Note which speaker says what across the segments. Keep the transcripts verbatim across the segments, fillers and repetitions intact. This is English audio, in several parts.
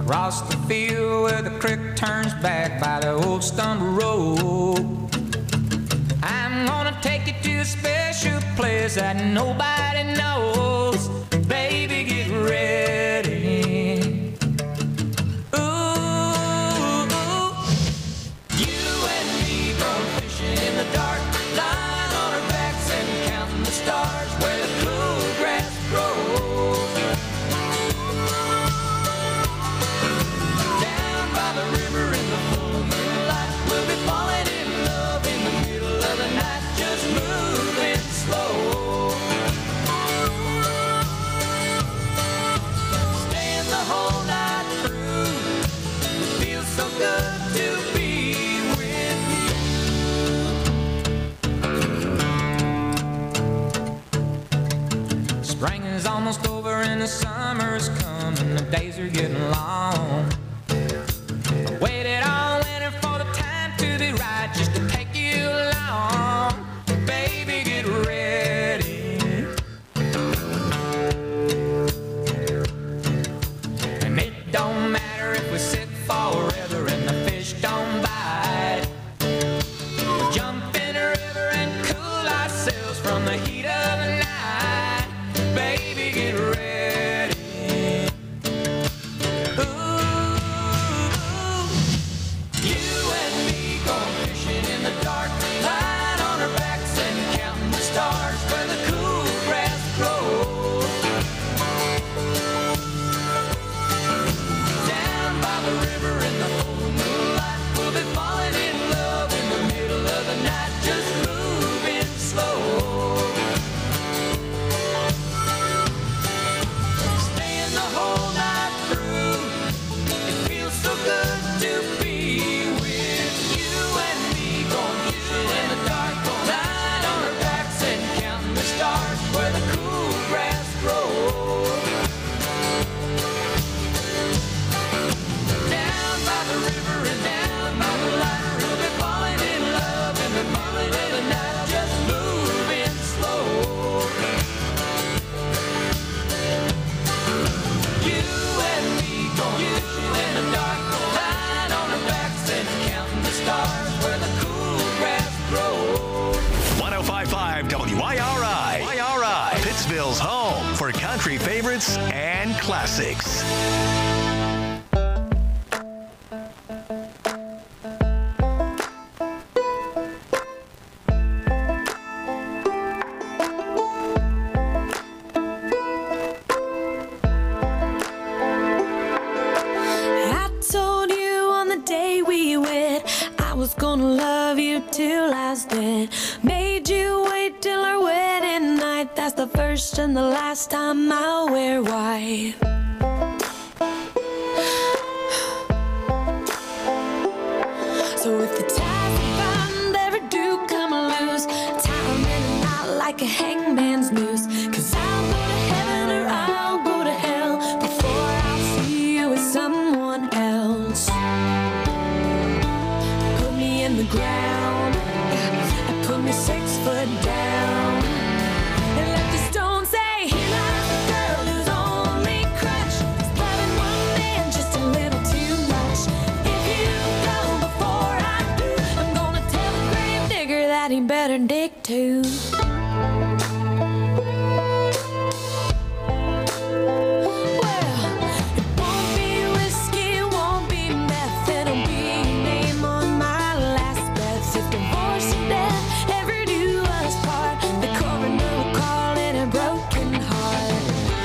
Speaker 1: across the field where the creek turns back by the old stumble road. I'm gonna take you to a special place that nobody knows. Baby, get ready. Ooh, you and me going fishing in the dark, lying on our backs and counting the stars where the cool grass grows. Down by the river in the full moonlight, we'll be falling in love in the middle of the night, just moving slow. Staying the whole night through, it feels so good to be with you. Spring is almost over and the summer's come and the days are getting long. I waited all winter for the time to be right, just to take you along. Baby, get ready. And it don't matter if we sit forever and the fish don't bite. We'll jump in the river and cool ourselves from the heat of the night. Baby, get ready. Ooh, you and me going fishing in the dark, lying on our backs and counting the stars where the cool grass grows. Down by the river in the full moonlight, we'll be falling in love in the middle of the night, just moving slow. Staying the whole night through, it feels so good to be with you and me going fishing in the dark, lying on our backs and counting the stars where the cool grass grows. Down by the river and down by the light, we'll be falling in love in the middle of the night, just moving slow. You and me going fishing in the dark, lying on our backs and counting the stars where the cool grass grows.
Speaker 2: one oh five point five W I R I. Y R I. Pittsville's home for country favorites and classics.
Speaker 3: I told you on the day we wed I was gonna love you till I was dead. Made you wait till our wedding night. That's the first and the last time I'll wear white. So if the ties that bind ever do come loose, tie 'em in a knot like a hangman's noose. 'Cause I'll go to heaven or I'll go to hell before I'll see you with someone else. Put me in the ground and put me six foot down, and let the stone say, here lies the girl whose only crutch is loving one man just a little too much. If you go before I do, I'm gonna tell the grave digger that he better dig too. Well, it won't be whiskey, it won't be meth, it'll be your name on my last breath. If divorce or death ever do us part, the coroner will call it a broken heart.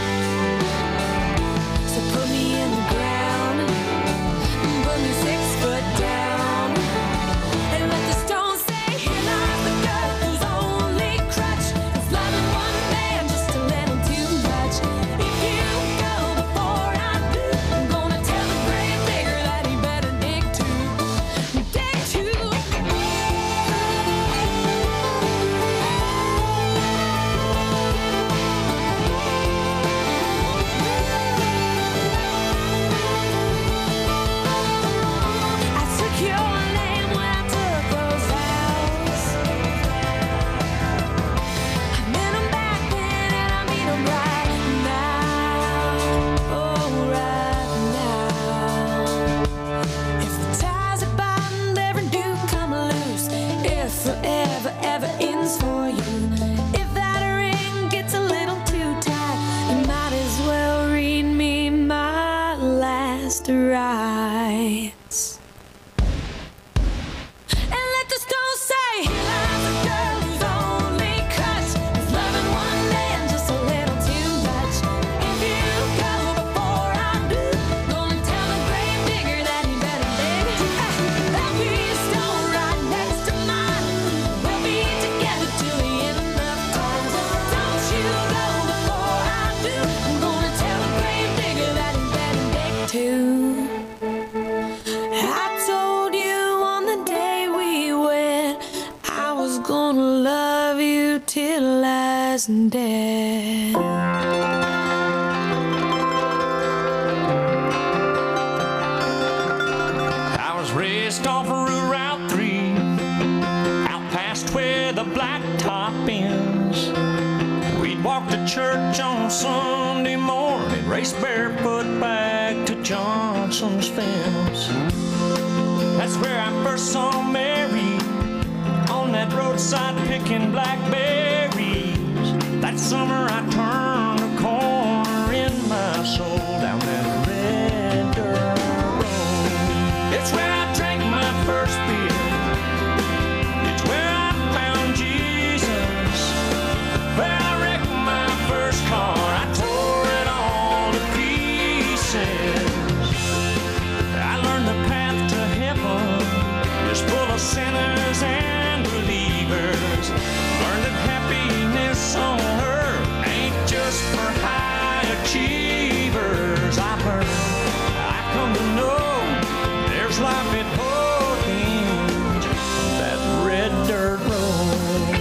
Speaker 3: So put me in the ground and put me six foot down, and let the stone say, here lies the girl whose only Mister Rights. And let the stones say, here lies a girl whose only crutch is loving one man just a little too much. If you go before I do, gonna tell the grave digger that he better dig. There'll be a stone right next to mine. We'll be together till the end of time. Don't you go before I do. I'm gonna tell the grave digger that he better dig too. I told you on the day we wed, I was gonna love you till last dead.
Speaker 4: I was raised off of Route three, out past where the blacktop ends. We'd walk to church on Sunday morning, race barefoot back to Johnson's fence. That's where I first saw Mary, on that roadside picking blackberries. That summer I turned a corner in my soul down that red dirt road. It's where I drank my first beer. It's where I found Jesus. Where I wrecked my first car. I tore it all to pieces. I learned the path to heaven is full of sinners and believers. Learned that happiness on earth ain't just for high achievers. I learned, I come to know there's life at both ends of that red dirt road.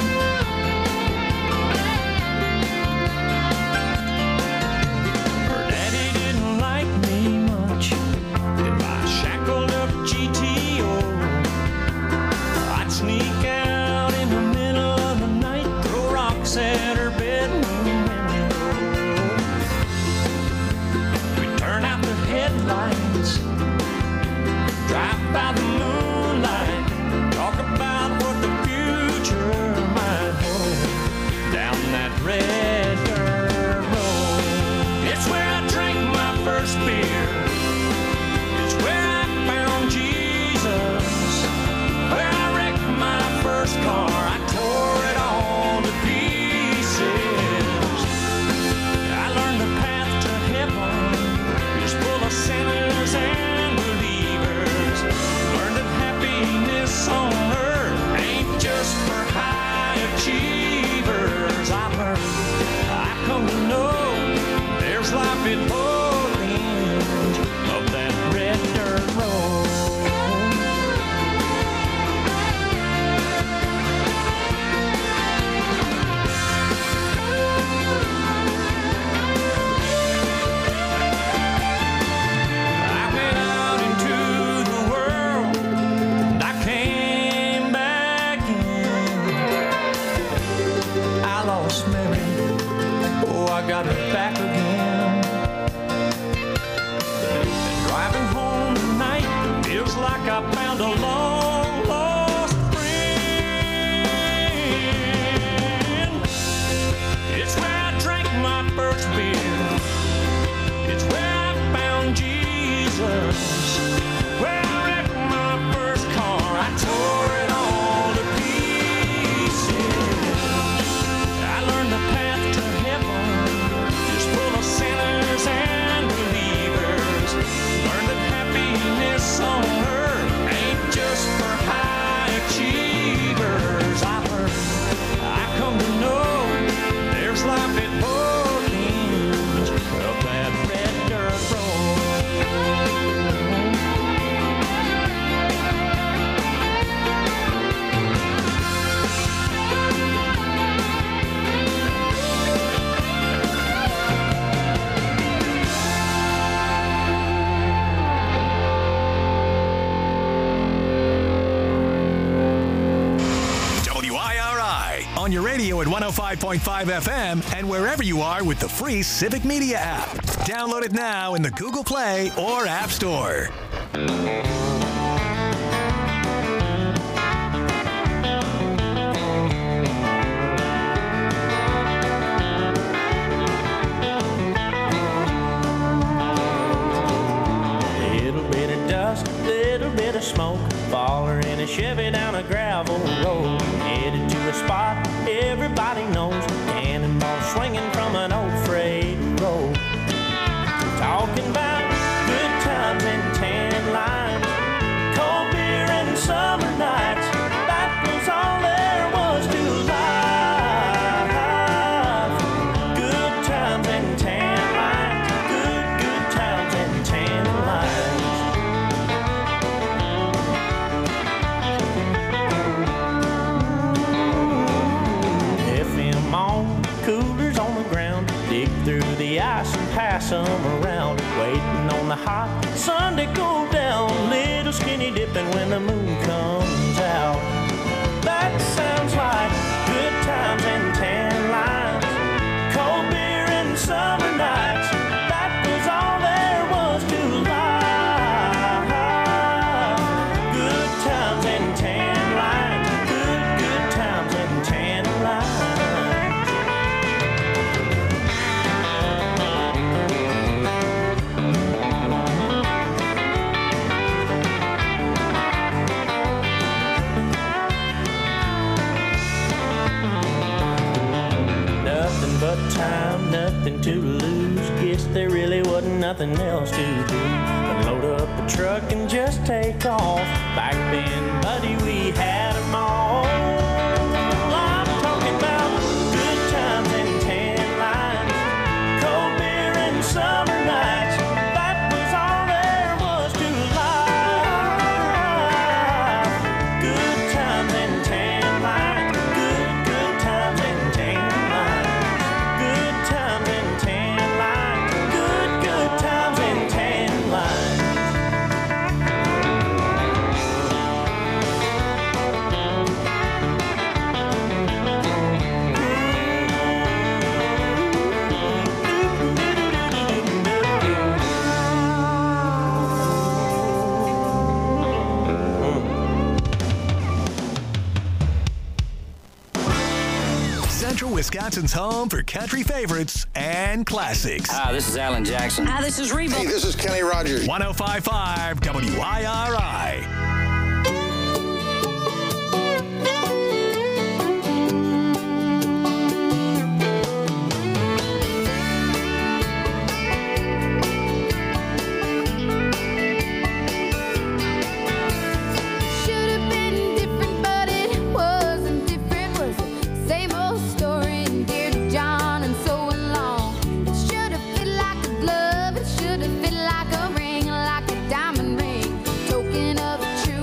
Speaker 4: Her daddy didn't like me much in my shackled up G T O. I'd sneak out in the middle of the night, throw rocks at her bedroom window. We'd turn out the headlights, drive by the moonlight, talk about what the future might hold down that red dirt road. It's where I drank my first beer. It's where I found Jesus. Where I wrecked my first car. I tore it all to pieces. I learned the path to heaven is full of sinners and believers. Learned that happiness on earth ain't just for high achievers. I learned, I come to know there's life at both ends of that red dirt road. I went out into the world and I came back in. I lost Mary, oh I got her back again. And driving home tonight feels like I found a long lost friend. It's where I drank my first beer. It's where I found Jesus. Where I wrecked my first car. I tore it all to pieces. I learned the path to heaven is full of sinners and believers. Learned that happiness on earth ain't just for high achievers. I learned, I come to know there's life at both ends of that red dirt road.
Speaker 2: W I R I on your radio at one oh five point five F M and wherever you are with the free Civic Media app. Download it now in the Google Play or App Store.
Speaker 5: smoke. Follow in a Chevy down a gravel road, headed to a spot everybody knows. Cannonball swinging from an old freight road. Talking about good times and tan lines, cold beer and summer nights. That was all there was to life. Good times and tan lines, good, good times and tan lines. F M on, coolers on the ground, dig through the ice and pass them around. Waiting on the hot sun to go down, little skinny dipping when the moon comes out. That sounds like good times and tan lines, cold beer and summer nights. That was all there was to life. Good times and tan lines, good, good times and tan lines. Nothing but time, nothing to lose. Guess there really wasn't nothing else to do but load up the truck and just take off. Back then, buddy, we had them all. I'm talking about good times and tan lines, cold beer and summer nights. That was all there was to life. Good times and tan lines, good, good times and tan lines. Good times and tan lines, good, good times and tan lines.
Speaker 2: Central Wisconsin's home for country favorites and classics.
Speaker 6: Hi, this is Alan Jackson.
Speaker 7: Hi, this is Reba.
Speaker 8: Hey, this is Kenny Rogers.
Speaker 2: one oh five point five W I R I.
Speaker 9: Should have been different, but it wasn't different. Was the same old story, and dear to John, and so along. It should have fit like a glove. It should have fit like a ring, like a diamond ring, token of a true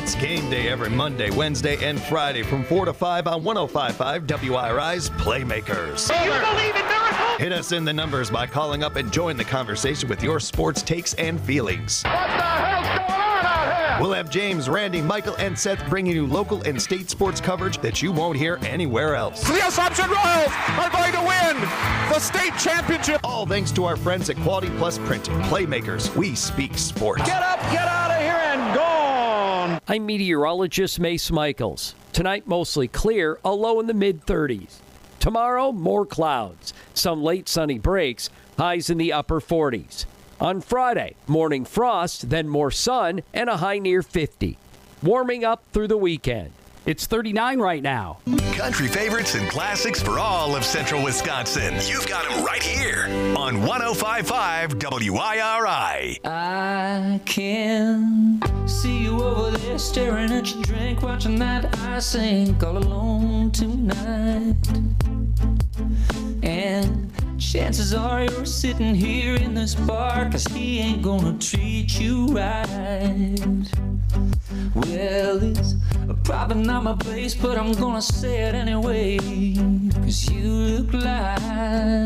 Speaker 6: It's game day every Monday, Wednesday, and Friday from four to five on one oh five point five W I R I's Playmakers.
Speaker 7: Do you believe in miracles?
Speaker 6: Hit us in the numbers by calling up and join the conversation with your sports takes and feelings.
Speaker 7: What the hell's going on out here?
Speaker 6: We'll have James, Randy, Michael, and Seth bringing you local and state sports coverage that you won't hear anywhere else.
Speaker 7: The Assumption Royals are going to win the state championship.
Speaker 6: All thanks to our friends at Quality Plus Printing. Playmakers, we speak sports.
Speaker 7: Get up, get out of here, and gone.
Speaker 8: I'm meteorologist Mace Michaels. Tonight, mostly clear, a low in the mid thirties. Tomorrow, more clouds. Some late sunny breaks, highs in the upper forties. On Friday, morning frost, then more sun, and a high near fifty. Warming up through the weekend. It's thirty-nine right now.
Speaker 2: Country favorites and classics for all of central Wisconsin. You've got them right here on one oh five point five W I R I.
Speaker 1: I can see you over there staring at your drink, watching that I sink all alone tonight. And chances are you're sitting here in this bar, 'cause he ain't gonna treat you right. Well, it's probably not my place, but I'm gonna say it anyway, 'cause you look like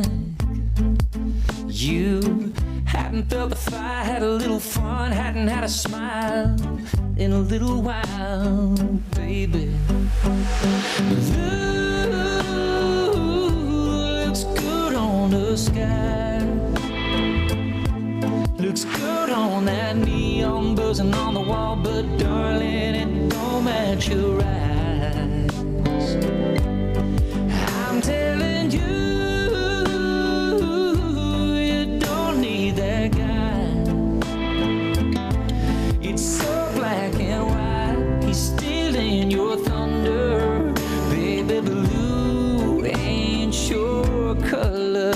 Speaker 1: you hadn't felt the fire, had a little fun, hadn't had a smile in a little while, baby. Looks good on the sky, looks good on that neon buzzing on the wall, but darling, it don't match your eyes. I'm telling you, you don't need that guy. It's so black and white, he's stealing your thunder. Baby, blue ain't your color.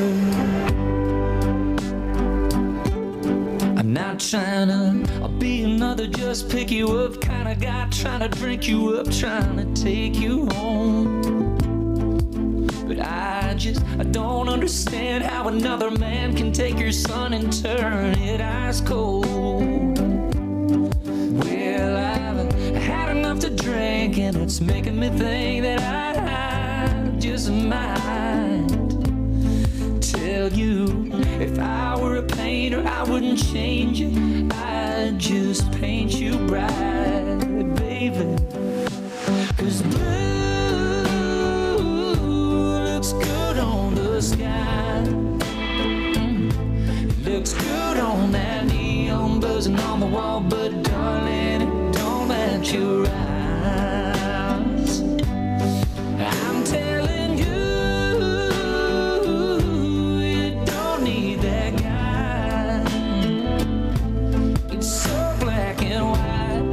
Speaker 1: I'm not trying to I'll be another just pick you up kind of guy, trying to drink you up, trying to take you home. But I just, I don't understand how another man can take your sun and turn it ice cold. Well, I've had enough to drink, and it's making me think that I just might tell you, if I were a painter, I wouldn't change it, I'd just paint you bright, baby. 'Cause blue looks good on the sky, it looks good on that neon buzzing on the wall, but darling, it don't match your eyes. I'm telling you, you don't need that guy. It's so black and white,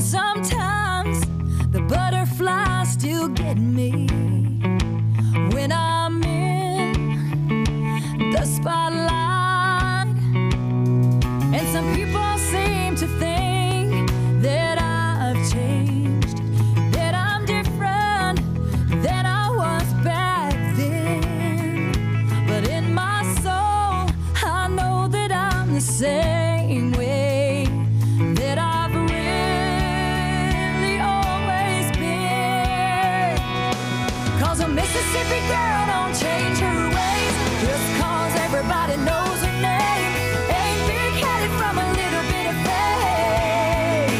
Speaker 3: sometimes the butterflies still get me when I'm in the spotlight. And some people seem to think that I've changed, that I'm different than I was back then. But in my soul, I know that I'm the same way that I've really always been. 'Cause a Mississippi girl don't change her ways just 'cause everybody knows her name. Ain't big-headed from a little bit of fame.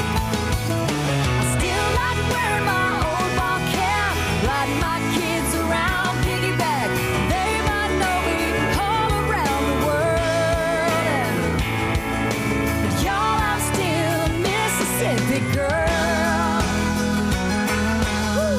Speaker 3: I still like wearing my old ball cap, riding my kids around piggyback. They might know me all around the world. But y'all, I'm still a Mississippi girl. Woo.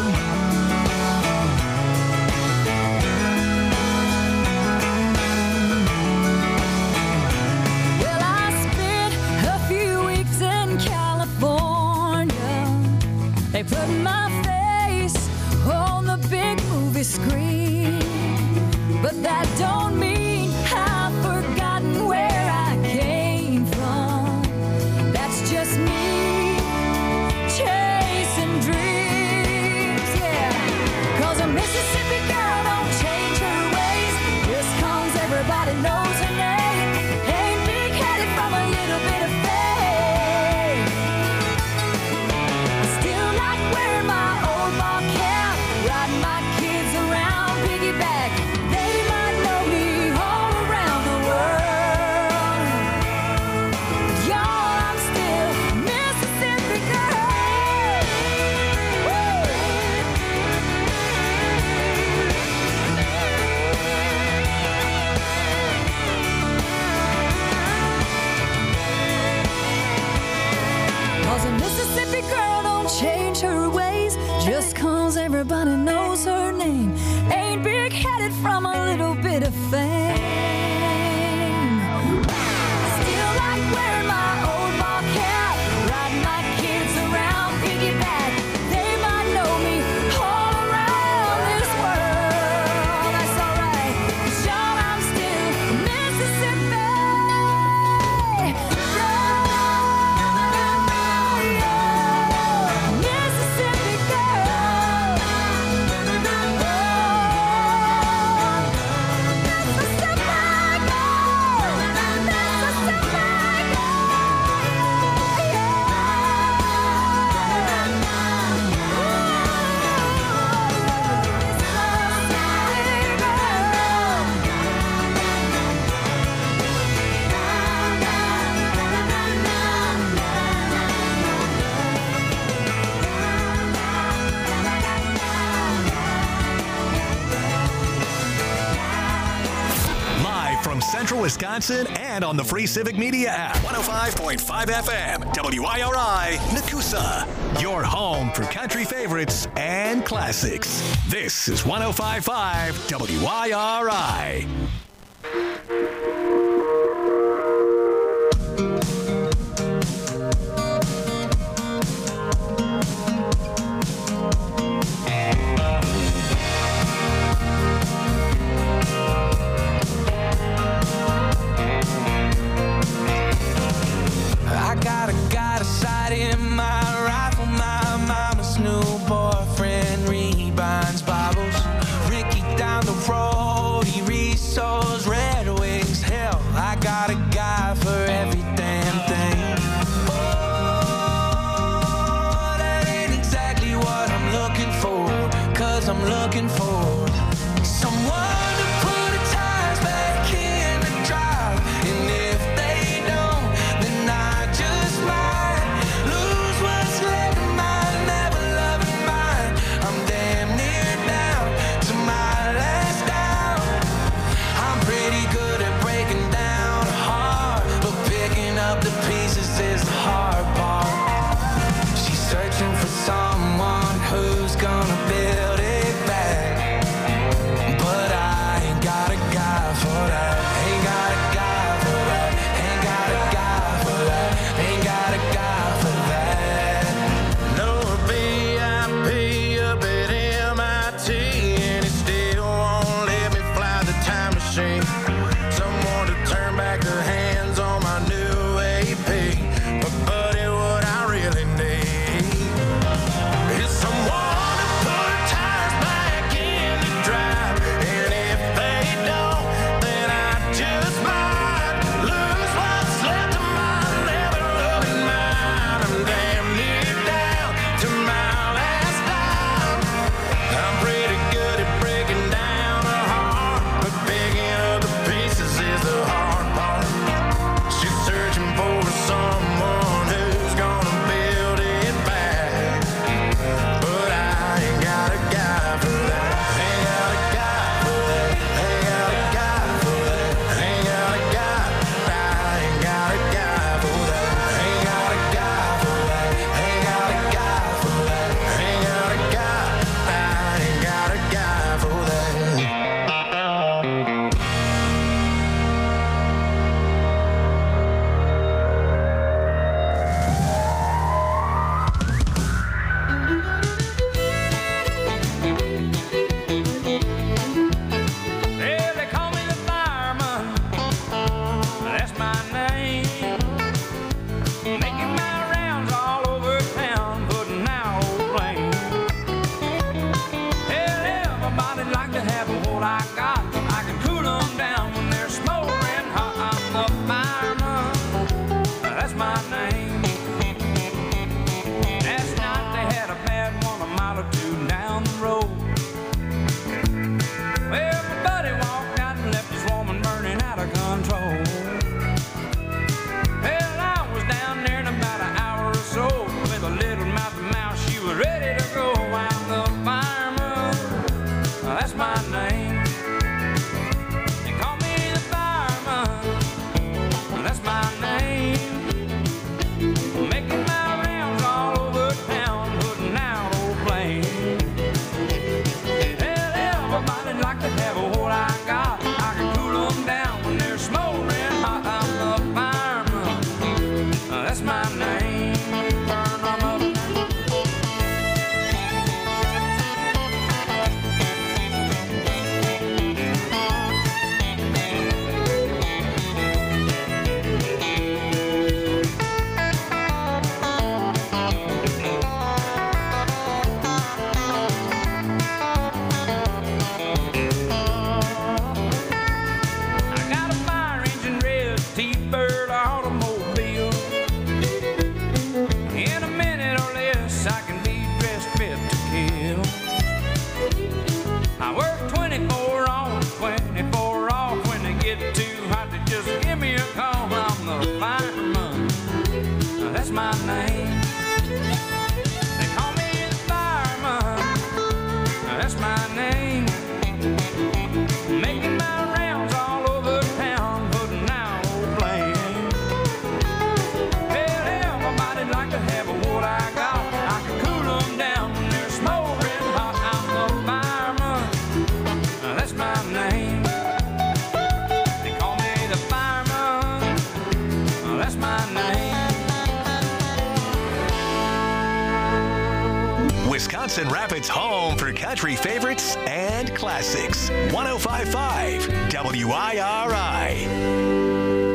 Speaker 3: Well, I spent a few weeks in California. They put my face on the big movie screen. But that don't mean I've forgotten where I came from. That's just me chasing dreams, yeah. 'Cause a Mississippi girl don't change her ways just 'cause everybody knows her name. Ain't big-headed from a little bit of fame. I still like wearing my old ball cap, riding my kids around piggyback. They might know me all around the world. Y'all, I'm still Mississippi girl. Woo! Cause a Mississippi girl don't change her ways just 'cause everybody knows her name. Ain't big-headed from a little bit of fame. Still like wearing my old ball cap, riding my kids around piggyback. They might know me all around this world. That's alright, 'cause y'all, I'm still Mississippi girl. Mississippi girl.
Speaker 2: Live from Central Wisconsin and on the free Civic Media app. one oh five point five F M, W I R I, Nakusa. Your home for country favorites and classics. This is one oh five point five W I R I.
Speaker 1: I got a got a sight in my rifle. My mama's new boyfriend rebinds Bibles. Ricky down the road, he resows Red Wings. Hell, I got a guy for every damn thing. Oh, that ain't exactly what I'm looking for. 'Cause I'm looking for someone to put the tires back in the drive. And if they don't, then I just might lose what's left of my never loving mind. I'm damn near down to my last down. I'm pretty good at breaking down a heart, but picking up the pieces is the hard part. She's searching for someone who's gonna build it back. name. Burn them up now. I got a fire engine red T-bird automobile. In a minute or less, I can be dressed fit to kill. I work twenty-four on, twenty-four off. When they get too hot, they just give me a call. I'm the fireman. Now, that's my name. They call me the fireman. Now, that's my name. Making my rounds all over town, putting out old blame. Tell everybody like to have what I got. I can cool them down when they're smoking hot. I'm the fireman. Now, that's my name. They call me the fireman. Now, that's my name.
Speaker 2: Wisconsin Rapids' home for country favorites and classics. one oh five point five W I R I.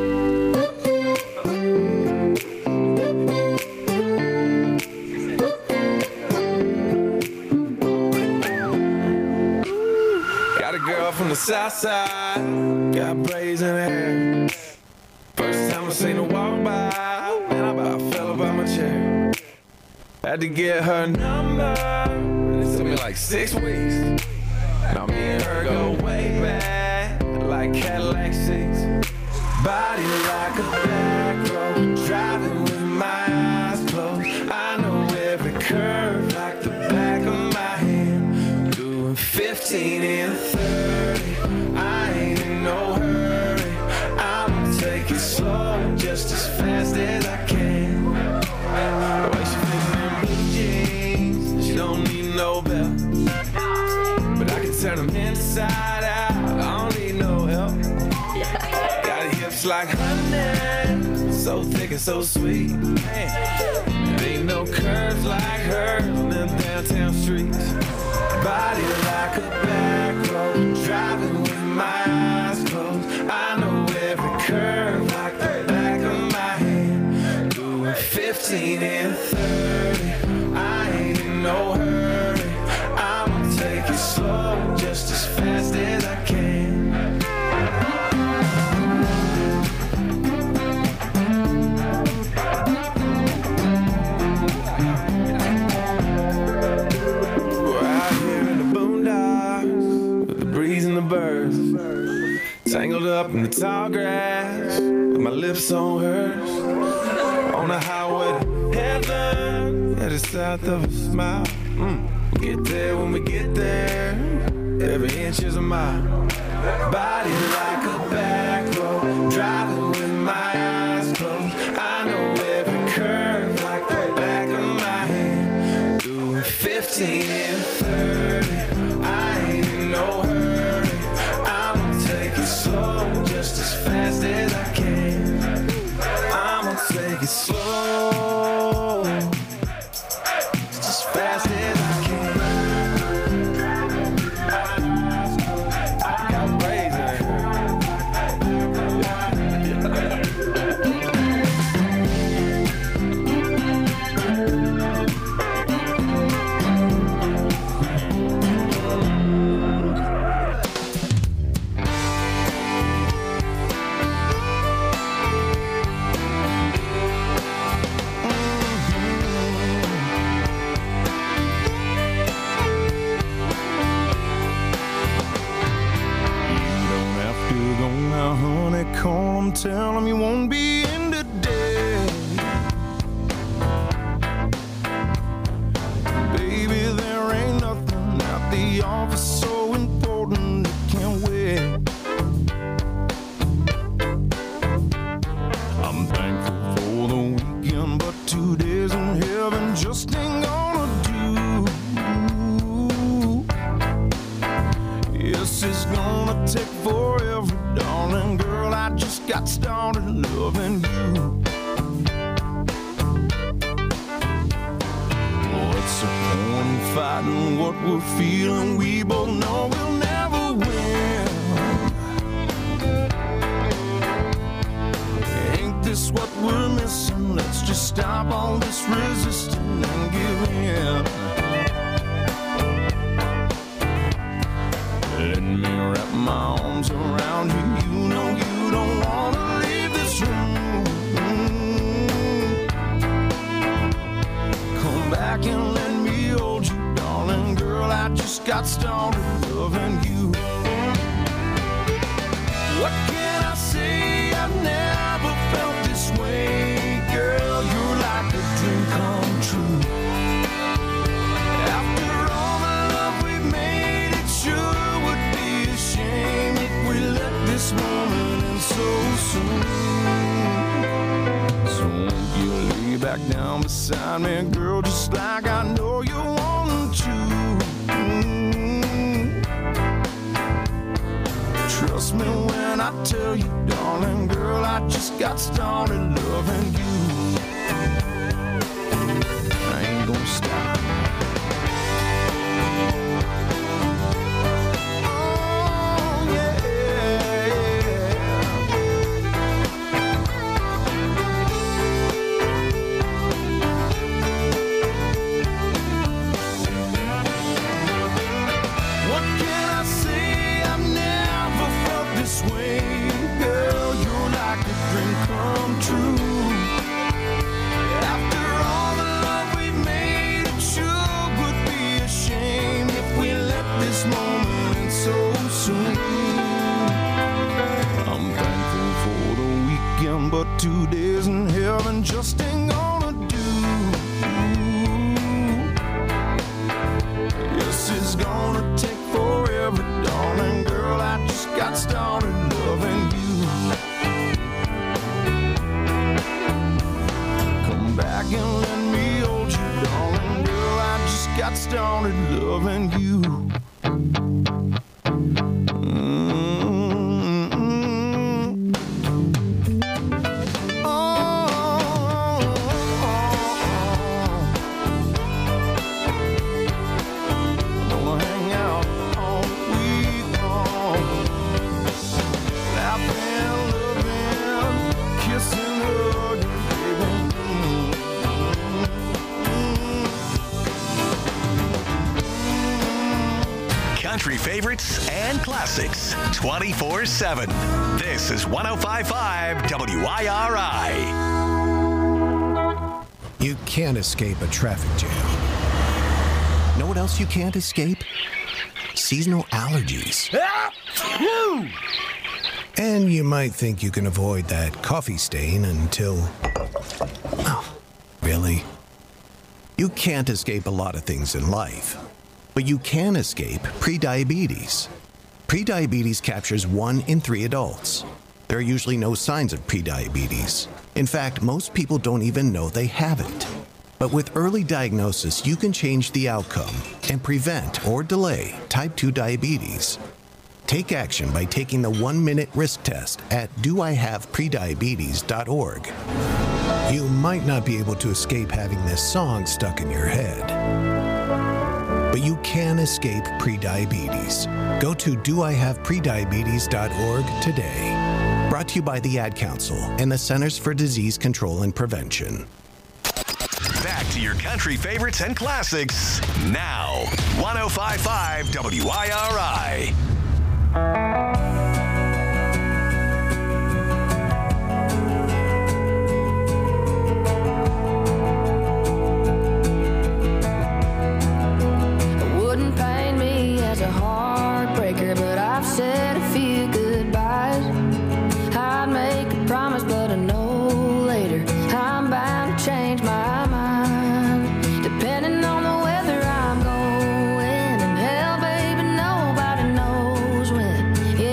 Speaker 10: Got a girl from the south side, got braids in her hair. First time I seen her walk by, man, I about fell up out my chair. Had to get her number, and it took me like six weeks. Now me and her go way back, like Cadillac seats. Body like a back road, driving with my eyes closed. I know every curve like the back of my hand. Doing fifteen and thirty, I ain't in no hurry. I'ma take it slow, just as fast as I can. The way she fits in them blue jeans, she don't need no belt. But I can turn them inside out, I don't need no help. Got her hips like honey, so thick and so sweet. Man, there ain't no curves like hers on them downtown streets. Body like a back road, driving with my eyes closed. I know every curve like the back of my hand. Doing fifteen and thirty, I ain't in no hurry. I'ma take it slow, just as fast as I can. Birds tangled up in the tall grass with my lips on hers on the highway to heaven at the south of a smile. Mm. We'll get there when we get there, every inch is a mile. Body like a back road, driving with my eyes closed. I know every curve like the back of my hand. Doing fifteen and thirty, I ain't in no hurry. Slow, just as fast as I can. I'ma take it slow, just as fast as I can. I got braids in
Speaker 11: Call him, tell him you won't be in today. Baby, there ain't nothing at the office so important it can't wait. I'm thankful for the weekend, but two days in heaven just ain't gonna do. Yes, it's gonna take forever, darling girl. I just got started loving you. fighting what we're feeling. We both know we'll never win. Ain't this what we're missing? Let's just stop all this resisting and give in. Let me wrap my arms around you. You know you don't want to leave this room. Come back and let me hold you, darling girl. I just got started loving you. What can I say? I've never felt this way, girl. You're like a dream come true. After all the love we've made, it sure would be a shame if we let this moment end so soon. So won't you lay back down beside me, girl, just like I know you want to. Mm. Trust me when I tell you, darling girl, I just got started loving you. I ain't gonna stop. But two days in heaven just ain't gonna do. Yes, it's gonna take forever, darling girl. I just got started loving you. Come back and let me hold you, darling girl. I just got started loving you.
Speaker 2: Favorites and classics twenty-four seven. This is one oh five point five W I R I.
Speaker 12: You can't escape a traffic jam. Know what else you can't escape? Seasonal allergies. And you might think you can avoid that coffee stain until... Oh, really? You can't escape a lot of things in life. But you can escape prediabetes. Prediabetes captures one in three adults. There are usually no signs of prediabetes. In fact, most people don't even know they have it. But with early diagnosis, you can change the outcome and prevent or delay type two diabetes. Take action by taking the one-minute risk test at do I have prediabetes dot org. You might not be able to escape having this song stuck in your head. But you can escape prediabetes. Go to do I have prediabetes dot org today. Brought to you by the Ad Council and the Centers for Disease Control and Prevention.
Speaker 2: Back to your country favorites and classics now. one oh five point five W I R I.
Speaker 3: As a heartbreaker, but I've said a few goodbyes. I'd make a promise, but I know later I'm bound to change my mind. Depending on the weather I'm going, and hell, baby, nobody knows when.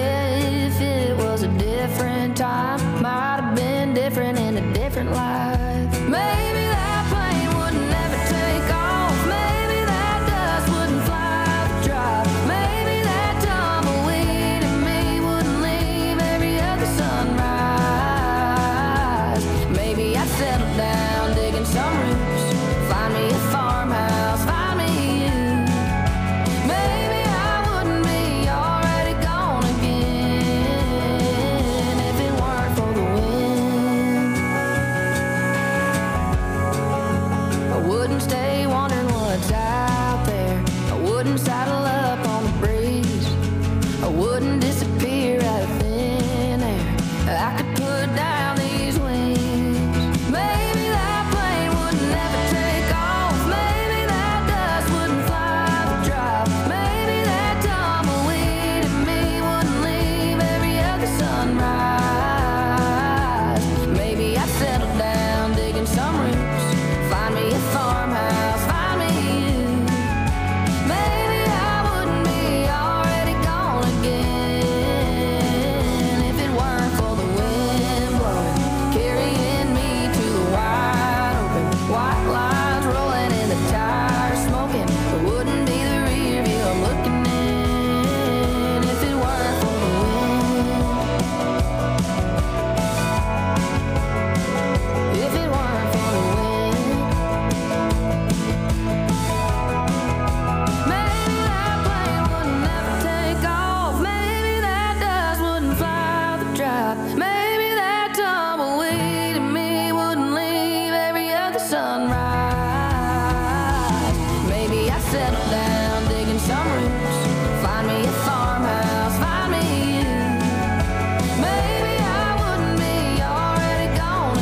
Speaker 3: settle down, digging some roots. Find me a farmhouse, find me you. Maybe I wouldn't be already gone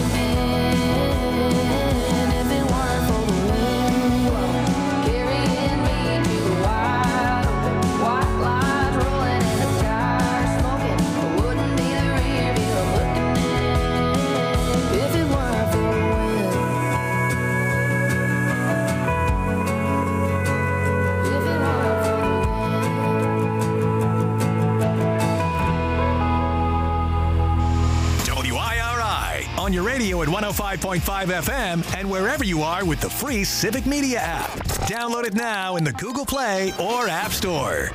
Speaker 3: again if it weren't for the wind carrying me to the wide open, white lines rolling in the tire, smoking. I wouldn't be the rear view I'm looking in if it weren't for the wind. If it weren't for the
Speaker 2: W I R I on your radio at one oh five point five F M and wherever you are with the free Civic Media app. Download it now in the Google Play or App Store.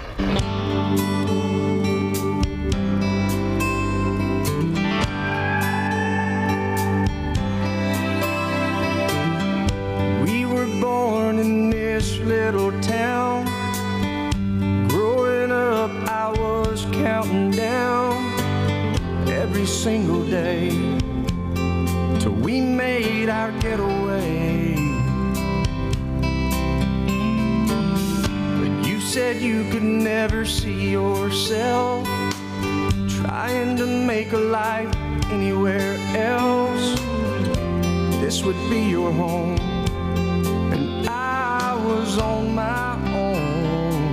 Speaker 11: We were born in this little town. Growing up, I was counting down every single day till we made our getaway. But you said you could never see yourself trying to make a life anywhere else. This would be your home, and I was on my own.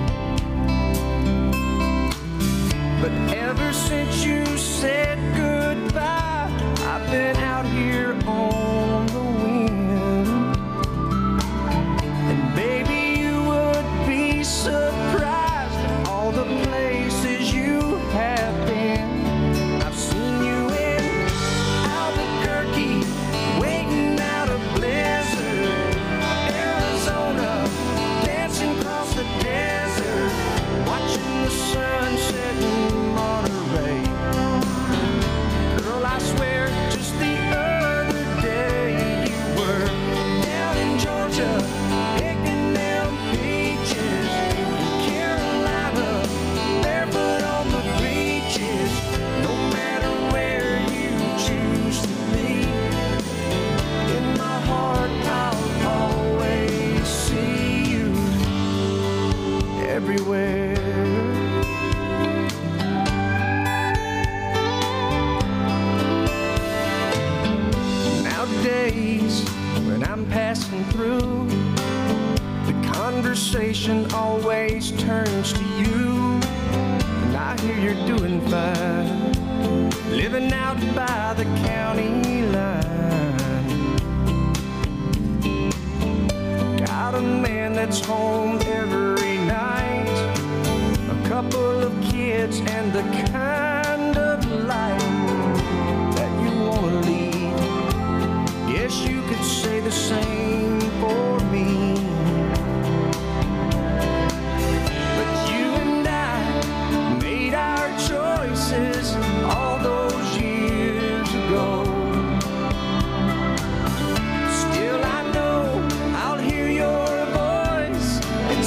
Speaker 11: But ever since you said goodbye, I've been out here on the wind. And baby, you would be surprised at all the places you have been. I've seen you in Albuquerque, waiting out a blizzard, Arizona, dancing across the desert, watching the sun set in Monterey. Girl, I swear, just the other day you were down in Georgia, picking them peaches, in Carolina, barefoot on the beaches. No matter where you choose to be, in my heart I'll always see you everywhere. Nowadays, when I'm passing through, the conversation always turns to you. And I hear you're doing fine, living out by the county line. Got a man that's home every night, a couple of kids, and the kind of life that you want to lead. Guess you could say the same for me. But you and I made our choices all those years ago. Still I know I'll hear your voice and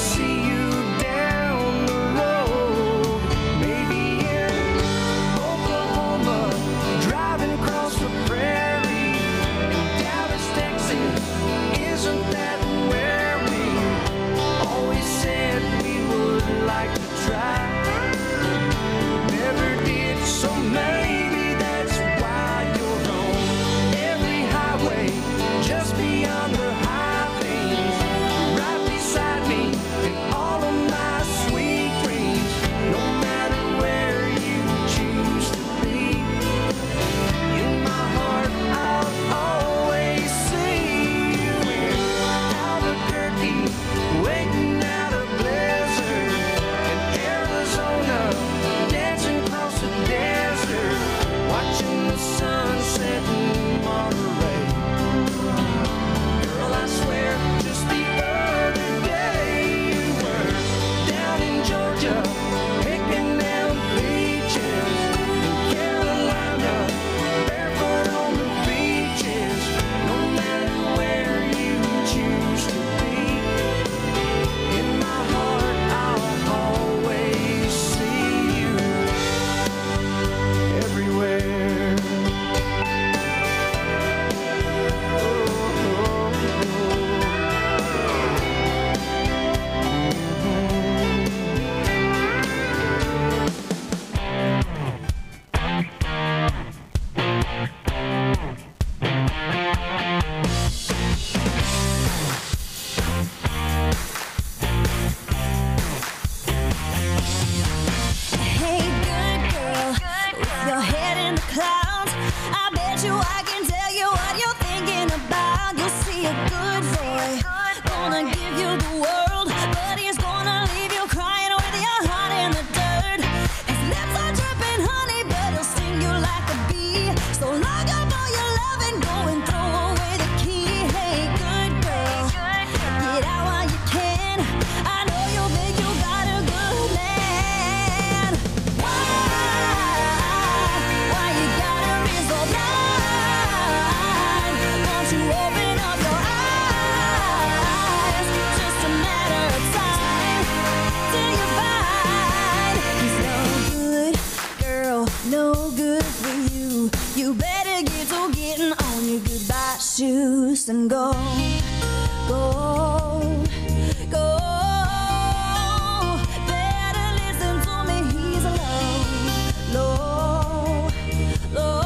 Speaker 13: boy. Gonna give you the world, but he's gonna leave you crying with your heart in the dirt. His lips are dripping honey, but he'll sting you like a bee. So lock up all your love and go and throw away the key. Hey, good girl, get out while you can. I know you think you got a good man. Why, why you gotta be so blind? Won't you open up your eyes? Just a matter of time till you find he's no good, girl, no good for you. You better get to getting on your goodbye shoes and go, go, go. Better listen to me, he's low, low, low.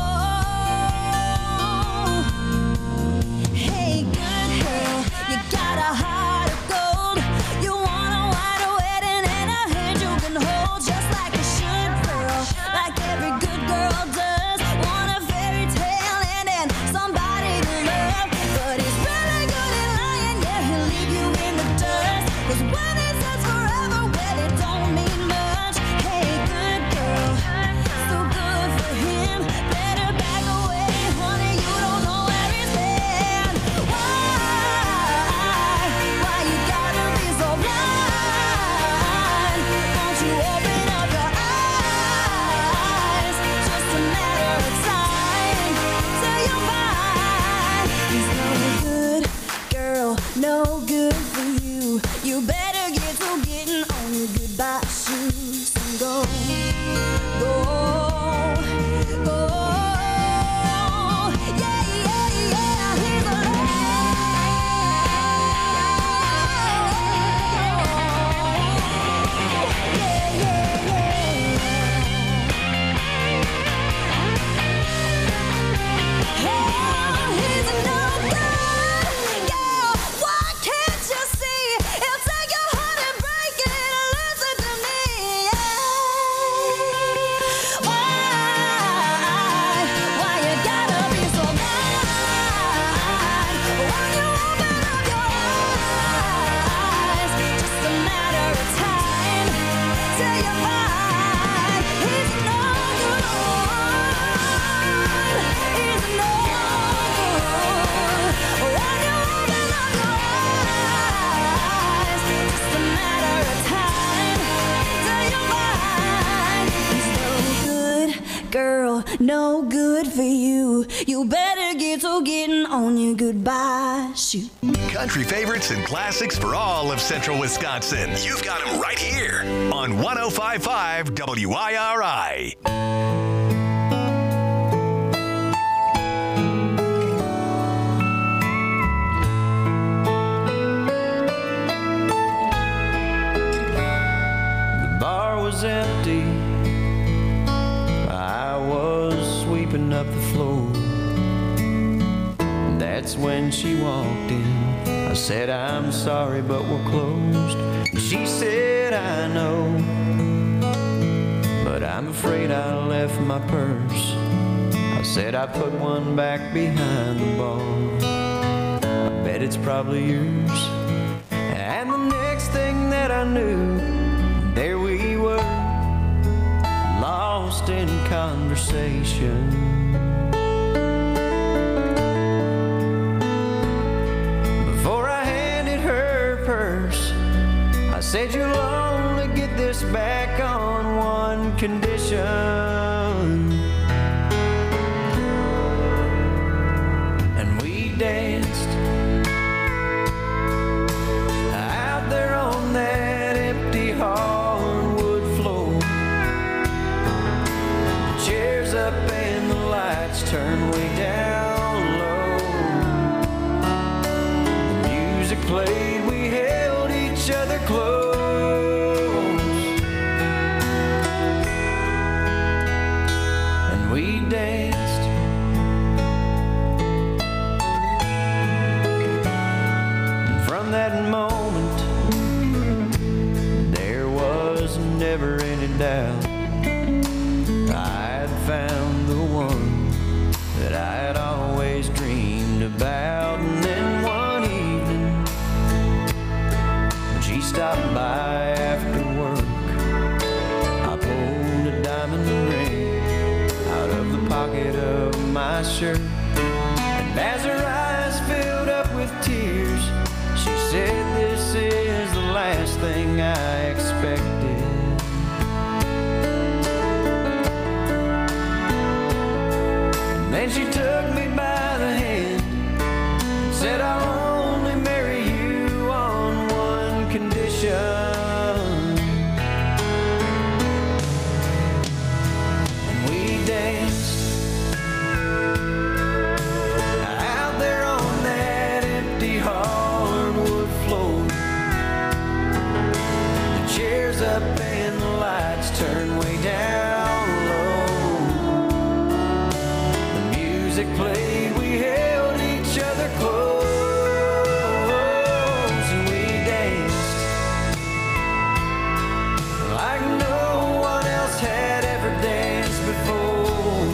Speaker 13: Hey, good girl, you got a heart of gold. You want a wide wedding and a hand you can hold, just like you should, girl, like every good girl does. Want a fairy tale ending, somebody to love, but he's really good at lying. Yeah, he'll leave you in the dust. 'Cause when he says forever, well, it don't mean much. Hey, good girl, so good for him. Better back away, honey. You don't know where he's been. Why, why you gotta be so blind? Won't you open up your eyes? Just a matter of time till you find he's no good, girl, no good for you. You better get to getting on your goodbye shoes and go, go, go. Yeah, yeah, yeah, he's girl, no good for you. You better get to getting on your goodbye shoe.
Speaker 2: Country favorites and classics for all of Central Wisconsin. You've got them right here on one oh five point five W I R I.
Speaker 11: The bar was empty. I was sweeping up the floor. That's when she walked in. I said, I'm sorry, but we're closed. And she said, I know, but I'm afraid I left my purse. I said, I put one back behind the bar. I bet it's probably yours. And the next thing that I knew, there we were, lost in conversation. Before I handed her purse, I said, you'll only get this back on one condition. And we danced out there on that empty hardwood floor. The chairs up and the lights turned way down low. The music played, we held each other close. And we danced. And from that moment, there was never any doubt. I'd found the one that I'd always dreamed about. And then one evening stopped by after work. I pulled a diamond ring out of the pocket of my shirt. And as her eyes filled up with tears, she said, "This is the last thing I expected." And then she took me by the hand and said, "I'll only marry you on one condition." And we danced out there on that empty hardwood floor. The chairs up and the lights turned way down low. The music played, we held each other close, and we danced like no one else had ever danced before.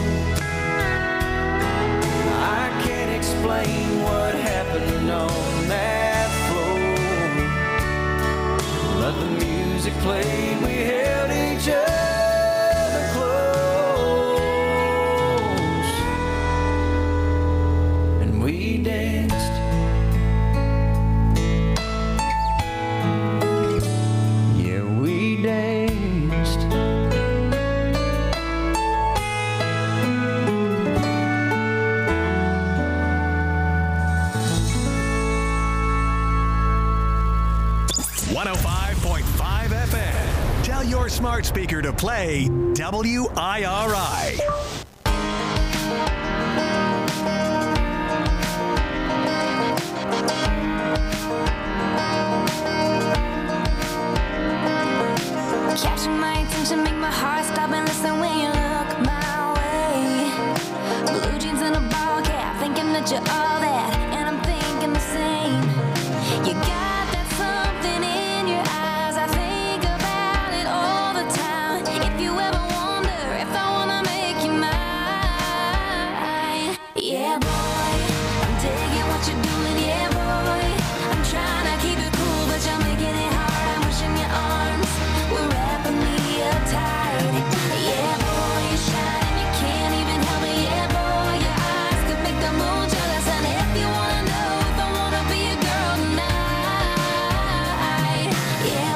Speaker 11: I can't explain what happened on that floor, but the music played, we held each other close, and we danced. Yeah, we danced.
Speaker 2: one oh five point five F M. Tell your smart speaker to play W I R I.
Speaker 9: Capture my attention, make my heart stop and listen when you look my way. Blue jeans and a ball cap, thinking that you're all that, and I'm thinking the same. You got that something in your eyes, I think about it all the time. If you ever wonder if I wanna make you mine, yeah boy, I'm digging what you're doing, yeah boy. I'm trying to keep it cool, but you're making it hard. I'm wishing your arms were wrapping me up tight. Yeah boy, you shine and you can't even help it. Yeah boy, your eyes could make the moon jealous. And if you wanna know if I wanna be a girl tonight, yeah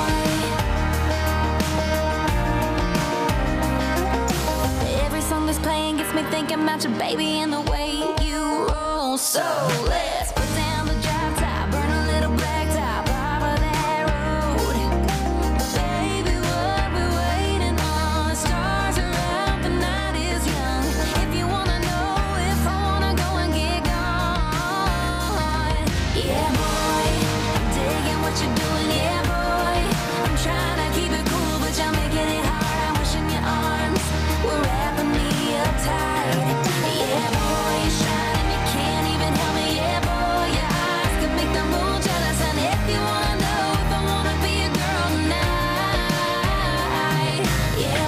Speaker 9: boy. Every song that's playing gets me thinking about your baby and the way you roll. So let's put down the drop top, burn a little black top off of that road. Baby, what we waiting on? The stars are out, the night is young. If you wanna know if I wanna go and get gone, yeah boy, I'm digging what you're doing, yeah boy. I'm trying to keep it cool, but you're making it hard. I'm wishing your arms were wrapping me up tight. Yeah boy, you shine and you can't even help me. Yeah boy, your eyes could make the moon jealous. And if you wanna know if I wanna be a girl tonight, yeah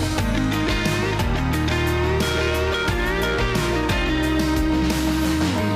Speaker 9: boy.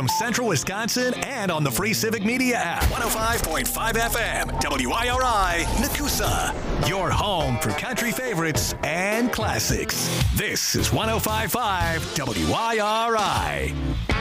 Speaker 2: from Central Wisconsin and on the Free Civic Media app. one oh five point five F M, W I R I, Nakusa. Your home for country favorites and classics. This is one oh five point five W I R I.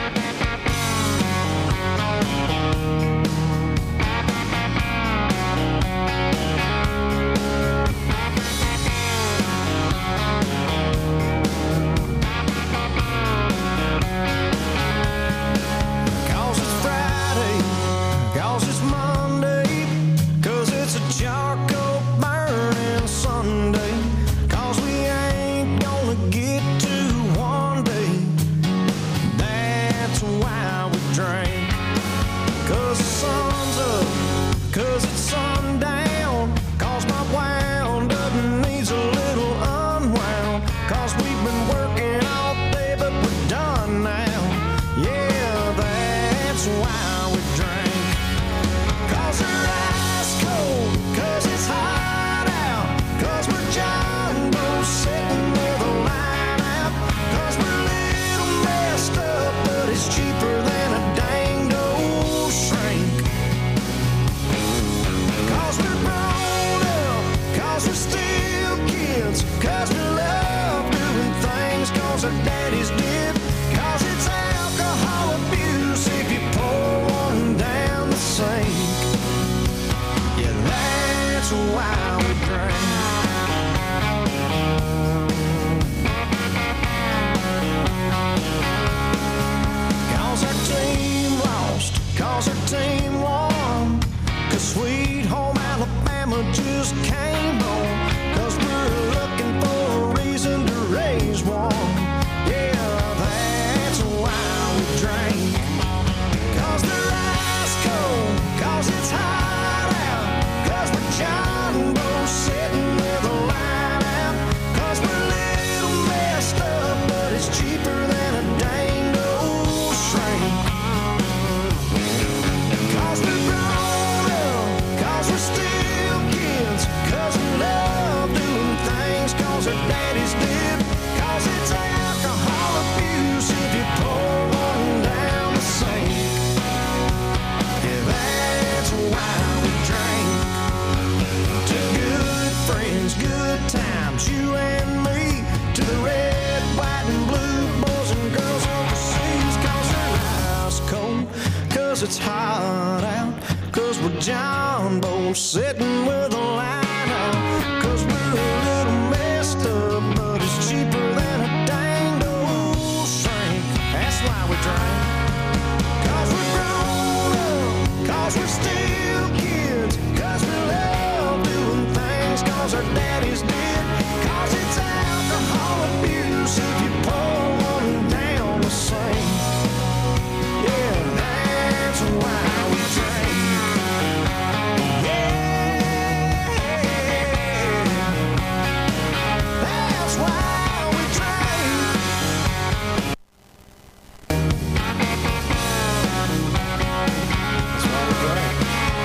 Speaker 11: Cause it's Friday, cause it's Monday, cause it's a charcoal burning Sunday, cause we ain't gonna get to one day. That's why we drink. Cause the sun's up, cause it's sundown, cause my wound up needs a little unwound, cause we've been working all day but we're done now. Yeah, that's why we drink. Cause they're ice cold, cause it's hot out, cause we're jumbo sitting with a line out, cause we're a little messed up, but it's cheaper than a danged old shrink. Cause we're grown up, cause we're still kids, cause we love doing things cause our daddies did, cause it's alcohol abuse if you pour one down the sink. Yeah, that's why we drink. Cause our team lost, cause our team won, cause Sweet Home Alabama just came on, cause we're looking for a reason to raise one. Yeah, that's why we drink. Cause they're ice cold, cause it's hot out, cause we're jumbo sitting with a line out, cause we're a little messed up, but it's cheaper than a danged old shrink. Cause we're grown up, cause we're still kids, cause we love doing things cause our daddies did, cause it's alcohol abuse if you pour one down the sink. Yeah, that's why we drink. To good friends, good times, you and me, to the red, white, and blue boys and girls overseas, cause they're ice cold, cause it's hot out, cause we're jumbo sitting with a line out, cause we're a little messed up, but it's cheaper than a danged old shrink. That's why we drink. Cause we're grown up, cause we're still kids, cause we love doing things cause our daddies did, cause it's alcohol abuse if you pour one down the sink. Yeah, that's why we drink. Yeah, that's why we drink. That's why we drink.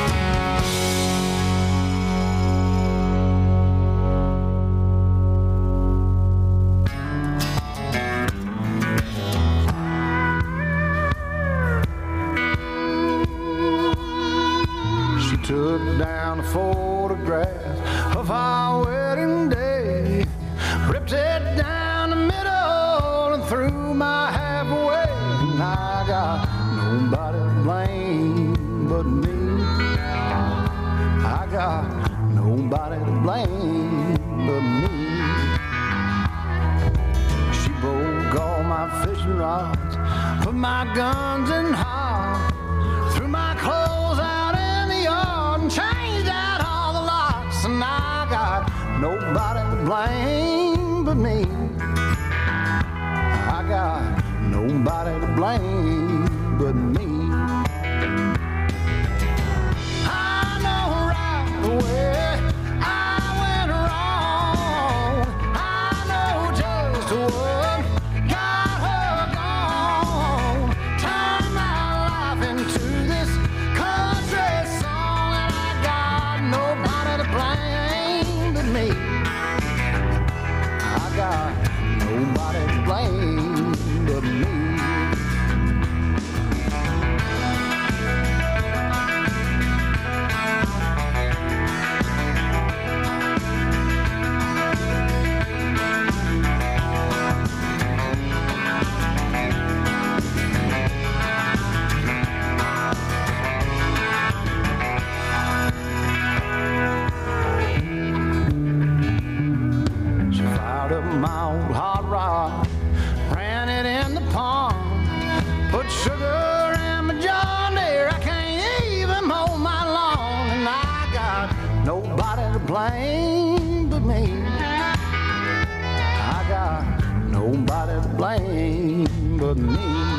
Speaker 14: She took down a photograph of our wedding day, ripped it down the middle and threw my half away. And I got nobody to blame but me. I got nobody to blame but me. She broke all my fishing rods, put my guns in hog, threw my clothes out in the yard and changed out all the locks. And I got nobody to blame but me. I got nobody to blame but me. I know right away I went wrong. I know just what got her gone. Turned my life into this country song, and I got nobody to blame but me. I got nobody to blame but me. sugar and my John Deere. I can't even mow my lawn, and I got nobody to blame but me. I got nobody to blame but me.